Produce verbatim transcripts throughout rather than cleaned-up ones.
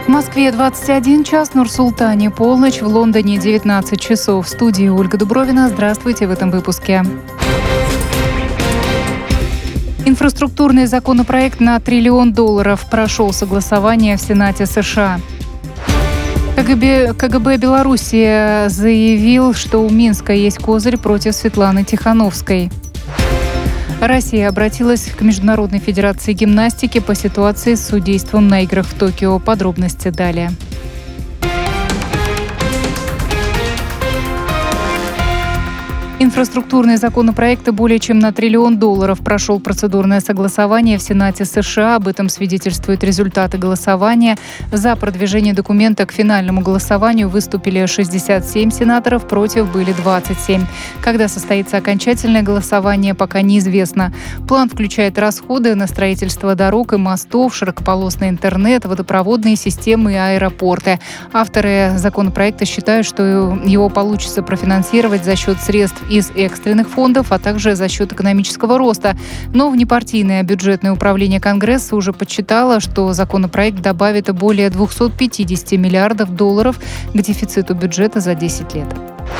В Москве двадцать один час, Нур-Султане полночь, в Лондоне девятнадцать часов. В студии Ольга Дубровина. Здравствуйте в этом выпуске. Инфраструктурный законопроект на триллион долларов прошел согласование в Сенате США. КГБ, КГБ Беларуси заявил, что у Минска есть козырь против Светланы Тихановской. Россия обратилась к Международной федерации гимнастики по ситуации с судейством на играх в Токио. Подробности далее. Инфраструктурные законопроекты более чем на триллион долларов прошел процедурное согласование в Сенате США. Об этом свидетельствуют результаты голосования. За продвижение документа к финальному голосованию выступили шестьдесят семь сенаторов, против были двадцать семь. Когда состоится окончательное голосование, пока неизвестно. План включает расходы на строительство дорог и мостов, широкополосный интернет, водопроводные системы и аэропорты. Авторы законопроекта считают, что его получится профинансировать за счет средств из экстренных фондов, а также за счет экономического роста. Но внепартийное бюджетное управление Конгресса уже подсчитало, что законопроект добавит более двести пятьдесят миллиардов долларов к дефициту бюджета за десять лет.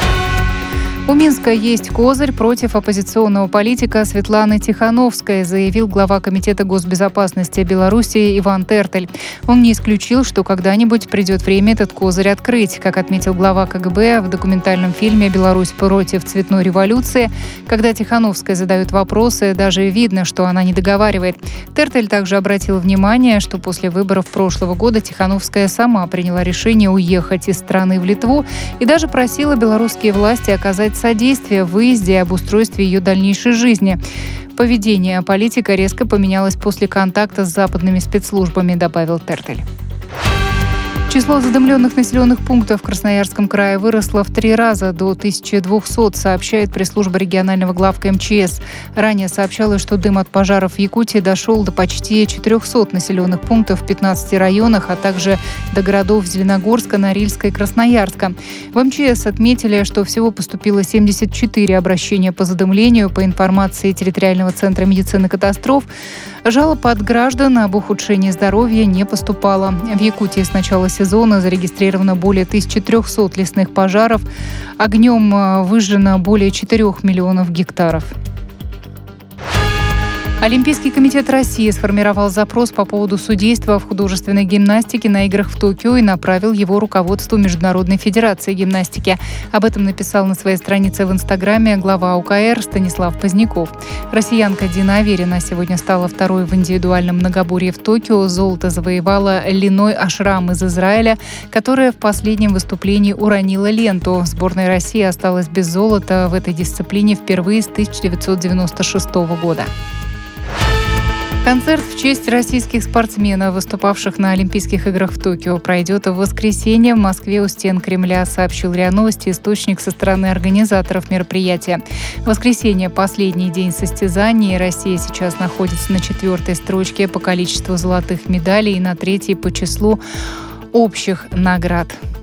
У Минска есть козырь против оппозиционного политика Светланы Тихановской, заявил глава Комитета госбезопасности Беларуси Иван Тертель. Он не исключил, что когда-нибудь придет время этот козырь открыть. Как отметил глава КГБ в документальном фильме «Беларусь против цветной революции», когда Тихановской задают вопросы, даже видно, что она не договаривает. Тертель также обратил внимание, что после выборов прошлого года Тихановская сама приняла решение уехать из страны в Литву и даже просила белорусские власти оказать содействие в выезде и обустройстве ее дальнейшей жизни. Поведение политика резко поменялось после контакта с западными спецслужбами, добавил Тертель. Число задымленных населенных пунктов в Красноярском крае выросло в три раза до тысячи двухсот, сообщает пресс-служба регионального главка эм че эс. Ранее сообщалось, что дым от пожаров в Якутии дошел до почти четырехсот населенных пунктов в пятнадцати районах, а также до городов Зеленогорска, Норильска и Красноярска. В эм че эс отметили, что всего поступило семьдесят четыре обращения по задымлению. По информации территориального центра медицины катастроф, жалоб от граждан об ухудшении здоровья не поступало. В Якутии с начала сезона зарегистрировано более тысячи трехсот лесных пожаров. Огнем выжжено более четырёх миллионов гектаров. Олимпийский комитет России сформировал запрос по поводу судейства в художественной гимнастике на играх в Токио и направил его руководству Международной федерации гимнастики. Об этом написал на своей странице в Инстаграме глава о ка эр Станислав Поздняков. Россиянка Дина Аверина сегодня стала второй в индивидуальном многоборье в Токио. Золото завоевала Линой Ашрам из Израиля, которая в последнем выступлении уронила ленту. Сборная России осталась без золота в этой дисциплине впервые с тысяча девятьсот девяносто шестого года. Концерт в честь российских спортсменов, выступавших на Олимпийских играх в Токио, пройдет в воскресенье в Москве у стен Кремля, сообщил РИА Новости источник со стороны организаторов мероприятия. В воскресенье – последний день состязаний. Россия сейчас находится на четвертой строчке по количеству золотых медалей и на третьей по числу общих наград.